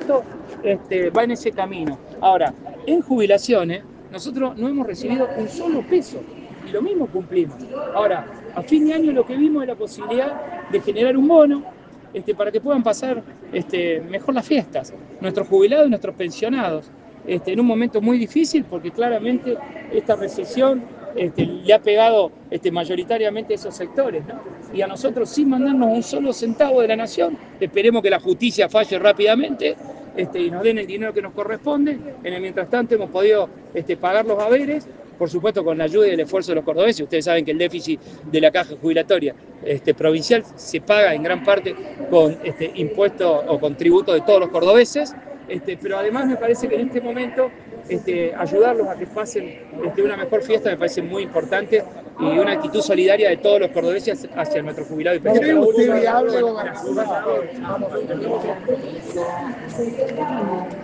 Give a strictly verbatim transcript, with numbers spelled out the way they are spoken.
Este, va en ese camino. Ahora, en jubilaciones, nosotros no hemos recibido un solo peso y lo mismo cumplimos. Ahora, a fin de año lo que vimos es la posibilidad de generar un bono este, para que puedan pasar este, mejor las fiestas, nuestros jubilados y nuestros pensionados, este, en un momento muy difícil porque claramente esta recesión este, le ha pegado este, mayoritariamente a esos sectores, ¿no? Y a nosotros sin mandarnos un solo centavo de la nación, esperemos que la justicia falle rápidamente este, y nos den el dinero que nos corresponde. En el mientras tanto hemos podido este, pagar los haberes, por supuesto con la ayuda y el esfuerzo de los cordobeses. Ustedes saben que el déficit de la caja jubilatoria este, provincial se paga en gran parte con este, impuestos o con tributos de todos los cordobeses, este, pero además me parece que en este momento este, ayudarlos a que pasen este, una mejor fiesta me parece muy importante y una actitud solidaria de todos los cordobeses hacia nuestro jubilado y pensionado. ¿Cree usted viable, Gracias.